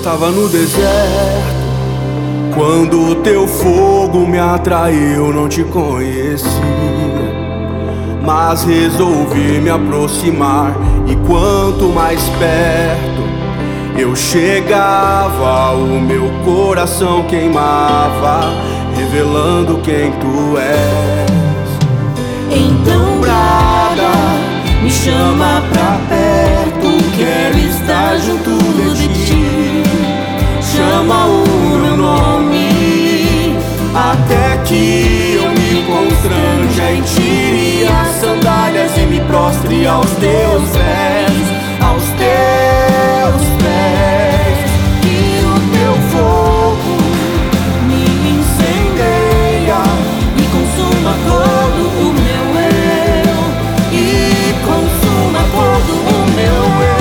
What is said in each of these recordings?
estava no deserto, quando o teu fogo me atraiu, não te conhecia, mas resolvi me aproximar. E quanto mais perto eu chegava, o meu coração queimava, revelando quem tu és. Então brada, me chama pra perto, quero estar junto de ti. Chama o meu nome, até que eu me constranja e tire as sandálias e me prostre aos teus pés, aos teus pés. que o teu fogo me incendeia e consuma todo o meu eu, e consuma todo o meu eu.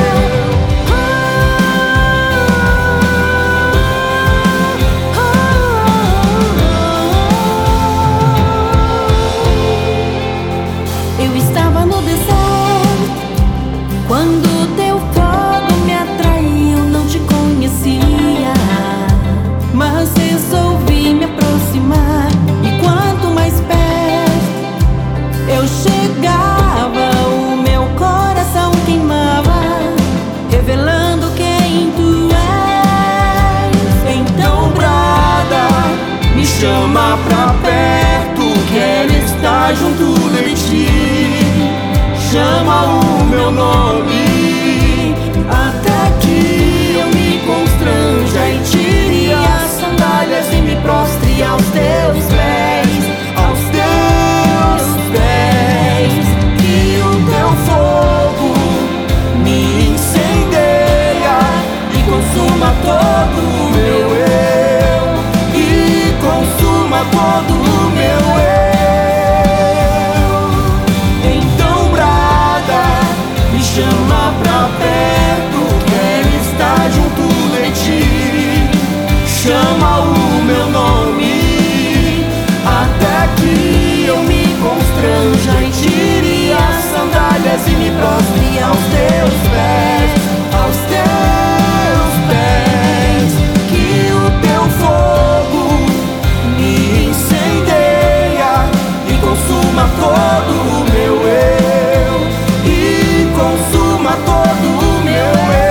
Eu estava no deserto, quando o teu fogo me atraiu, não te conhecia, mas resolvi me aproximar. E quanto mais perto eu chegava, o meu coração queimava, revelando quem tu és. Então brada, Me chama pra perto, quero estar junto de ti. Chama o meu nome, até que eu me constranja e tire as sandálias e me prostre aos teus pés, aos teus pés. que o teu fogo me incendeia e consuma todo o meu eu, E consuma todo o meu eu. Então brada, Me chama pra perto, quero estar junto de ti. Chama o meu nome, até que eu me constranja e tire as sandálias e me prostre aos teus pés, aos teus pés. que o teu fogo Me incendeia e consuma todo o meu eu, e consuma todo o meu eu.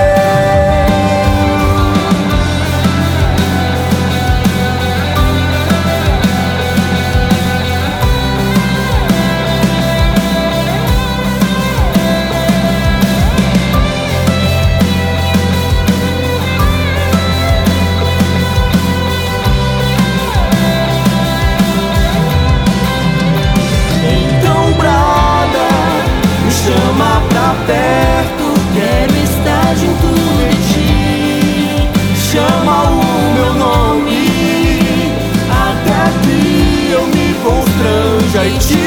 Então brada, me chama pra perto, quero estar junto de ti. chama o meu nome, até que eu me constranja e te